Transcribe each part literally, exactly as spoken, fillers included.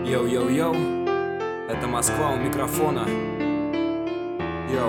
Йоу-йоу-йоу, это Москва у микрофона. Йоу.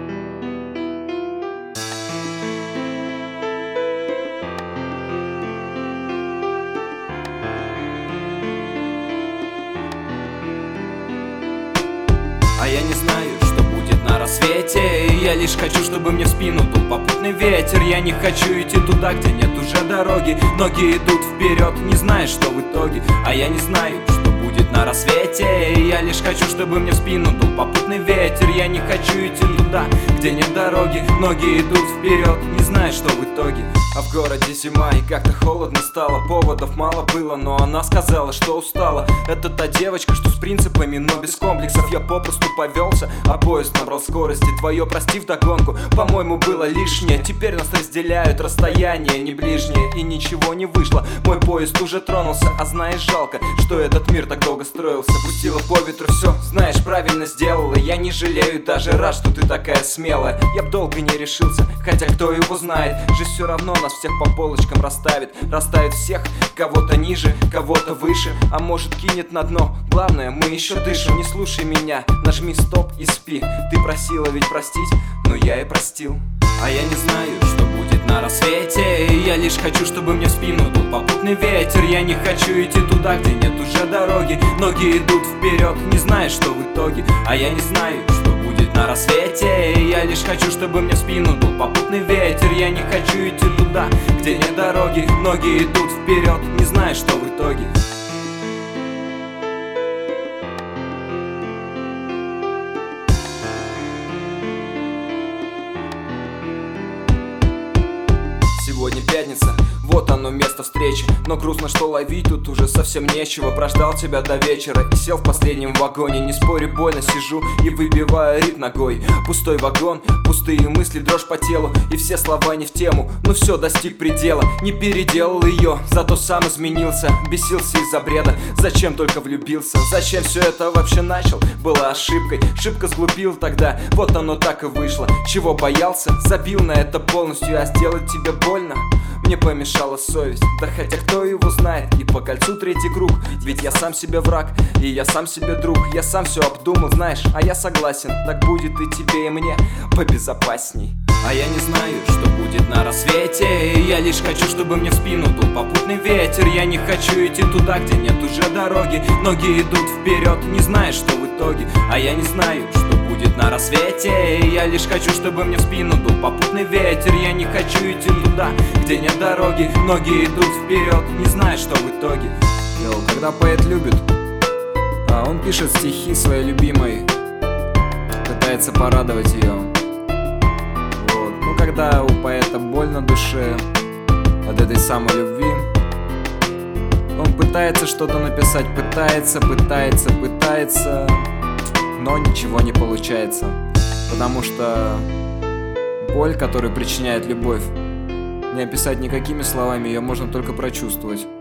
А я не знаю, что будет на рассвете. Я лишь хочу, чтобы мне в спину дул попутный ветер. Я не хочу идти туда, где нет уже дороги. Ноги идут вперед, не зная, что в итоге. А я не знаю, что будет на рассвете. Я лишь хочу, чтобы мне в спину дул попутный ветер. Я не хочу идти туда, где нет дороги. Ноги идут вперед, не зная, что в итоге. А в городе зима и как-то холодно стало. Поводов мало было, но она сказала, что устала. Это та девочка, что с принципами, но без комплексов. Я попросту повелся, а поезд набрал скорости. Твое прости вдогонку, по-моему, было лишнее. Теперь нас разделяют расстояние не ближнее. И ничего не вышло, мой поезд уже тронулся. А знаешь, жалко, что этот мир так долго строился. Пустила по ветру все, знаешь, правильно сделала. Я не жалею, даже рад, что ты такая смелая. Я б долго не решился, хотя кто его знает. Жизнь все равно нас всех по полочкам расставит. Расставит всех, кого-то ниже, кого-то выше. А может кинет на дно, главное, мы еще дышим. Не слушай меня, нажми стоп и спи. Ты просила ведь простить, но я и простил. А я не знаю, что будет на рассвете. Я лишь хочу, чтобы мне в спину дул попутный ветер. Я не хочу идти туда, где нет уже дороги. Ноги идут вперед, не зная, что в итоге. А я не знаю, что будет на рассвете. Я лишь хочу, чтобы мне в спину дул попутный ветер. Я не хочу идти туда, где нет дороги. Ноги идут вперед, не зная, что в итоге. Сегодня пятница, вот оно место встречи. Но грустно, что ловить тут уже совсем нечего. Прождал тебя до вечера и сел в последнем вагоне. Не спорю, больно сижу и выбиваю ритм ногой. Пустой вагон, пустые мысли, дрожь по телу. И все слова не в тему, но все достиг предела. Не переделал ее, зато сам изменился. Бесился из-за бреда, зачем только влюбился. Зачем все это вообще начал, была ошибкой. Шибко сглупил тогда, вот оно так и вышло. Чего боялся, забил на это полностью. А сделать тебе больно мне помешала совесть. Да хотя кто его знает, и по кольцу третий круг. Ведь я сам себе враг, и я сам себе друг. Я сам все обдумал, знаешь, а я согласен. Так будет и тебе, и мне побезопасней. А я не знаю, что будет на рассвете. Я лишь хочу, чтобы мне в спину дул попутный ветер. Я не хочу идти туда, где нет уже дороги. Ноги идут вперед, не зная, что в итоге. А я не знаю, что будет на рассвете. Я лишь хочу, чтобы мне в спину дул попутный ветер. Я не хочу идти туда, где нет дороги. Ноги идут вперед, не зная, что в итоге. Йоу, когда поэт любит, а он пишет стихи своей любимой, пытается порадовать ее. Когда у поэта боль на душе от этой самой любви, он пытается что-то написать, пытается, пытается, пытается, но ничего не получается. Потому что боль, которую причиняет любовь, не описать никакими словами, ее можно только прочувствовать.